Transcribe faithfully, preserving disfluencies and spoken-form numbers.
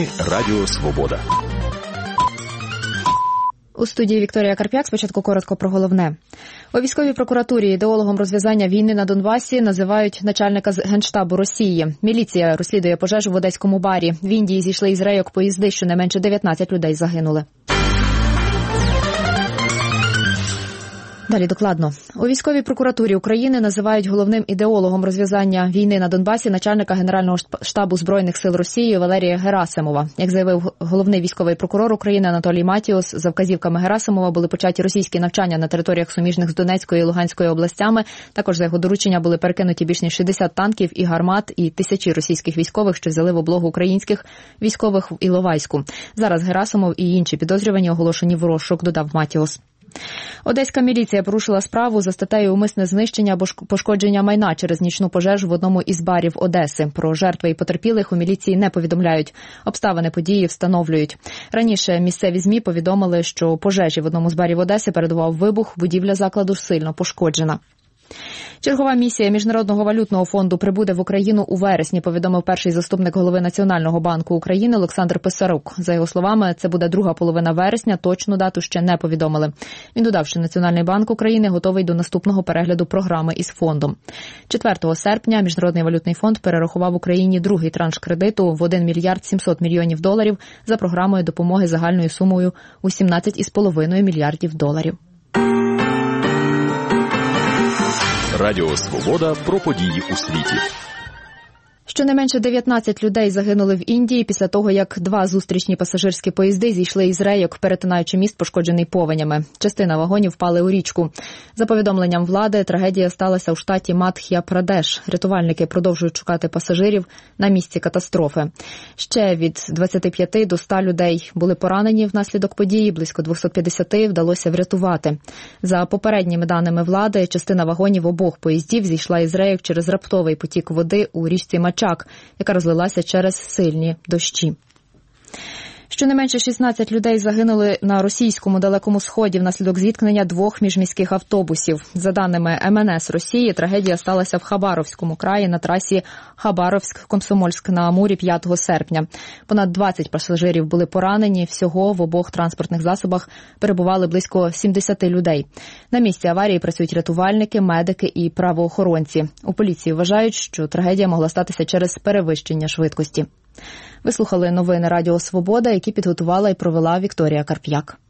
Новини Радіо Свобода. У студії Вікторія Карп'як. Спочатку коротко про головне. У військовій прокуратурі ідеологом розв'язання війни на Донбасі називають начальника Генштабу Росії. Міліція розслідує пожежу в одеському барі. В Індії зійшли із рейок поїзди, щонайменше дев'ятнадцять людей загинули. Далі докладно. У військовій прокуратурі України називають головним ідеологом розв'язання війни на Донбасі начальника Генерального штабу Збройних сил Росії Валерія Герасимова. Як заявив головний військовий прокурор України Анатолій Матіос, за вказівками Герасимова були початі російські навчання на територіях суміжних з Донецькою і Луганською областями. Також за його доручення були перекинуті більш ніж шістдесят танків і гармат і тисячі російських військових, що взяли в облогу українських військових в Іловайську. Зараз Герасимов і інші підозрювані оголошені в розшук, додав Матіос. Одеська міліція порушила справу за статтею «Умисне знищення або пошкодження майна» через нічну пожежу в одному із барів Одеси. Про жертви і потерпілих у міліції не повідомляють. Обставини події встановлюють. Раніше місцеві ЗМІ повідомили, що пожежі в одному з барів Одеси передував вибух, будівля закладу сильно пошкоджена. Чергова місія Міжнародного валютного фонду прибуде в Україну у вересні, повідомив перший заступник голови Національного банку України Олександр Писарук. За його словами, це буде друга половина вересня, точну дату ще не повідомили. Він додав, що Національний банк України готовий до наступного перегляду програми із фондом. четвертого серпня Міжнародний валютний фонд перерахував Україні другий транш кредиту в один мільярд сімсот мільйонів доларів за програмою допомоги загальною сумою у сімнадцять цілих п'ять десятих мільярдів доларів. Радіо Свобода про події у світі. Щонайменше дев'ятнадцять людей загинули в Індії після того, як два зустрічні пасажирські поїзди зійшли із рейок, перетинаючи міст, пошкоджений повенями. Частина вагонів впали у річку. За повідомленням влади, трагедія сталася у штаті Мадх'я-Прадеш. Рятувальники продовжують шукати пасажирів на місці катастрофи. Ще від двадцяти п'яти до ста людей були поранені внаслідок події, близько двісті п'ятдесят вдалося врятувати. За попередніми даними влади, частина вагонів обох поїздів зійшла із рейок через раптовий потік води у річці Мачак, яка розлилася через сильні дощі. Щонайменше шістнадцять людей загинули на російському Далекому Сході внаслідок зіткнення двох міжміських автобусів. За даними ем ен ес Росії, трагедія сталася в Хабаровському краї на трасі Хабаровськ-Комсомольськ-на-Амурі п'ятого серпня. Понад двадцять пасажирів були поранені. Всього в обох транспортних засобах перебували близько сімдесят людей. На місці аварії працюють рятувальники, медики і правоохоронці. У поліції вважають, що трагедія могла статися через перевищення швидкості. Ви слухали новини Радіо Свобода, які підготувала і провела Вікторія Карп'як.